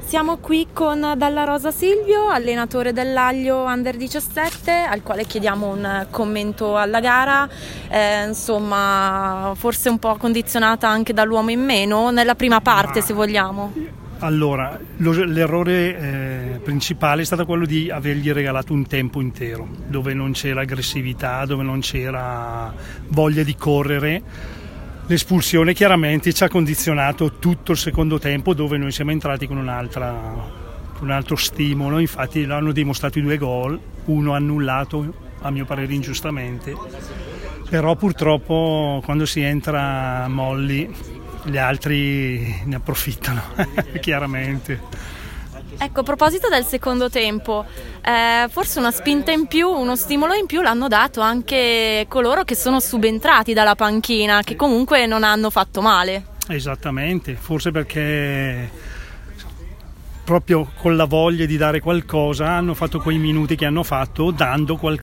Siamo qui con Dalla Rosa Silvio, allenatore dell'Aglio Under 17, al quale chiediamo un commento alla gara, insomma forse un po' condizionata anche dall'uomo in meno nella prima parte, se vogliamo. Allora, l'errore principale è stato quello di avergli regalato un tempo intero, dove non c'era aggressività, dove non c'era voglia di correre. L'espulsione chiaramente ci ha condizionato tutto il secondo tempo, dove noi siamo entrati con un altro stimolo. Infatti l'hanno dimostrato i 2 gol, uno annullato a mio parere ingiustamente, però purtroppo quando si entra molli gli altri ne approfittano chiaramente. Ecco, a proposito del secondo tempo, forse una spinta in più, uno stimolo in più l'hanno dato anche coloro che sono subentrati dalla panchina, che comunque non hanno fatto male. Esattamente, forse perché proprio con la voglia di dare qualcosa hanno fatto quei minuti che hanno fatto, dando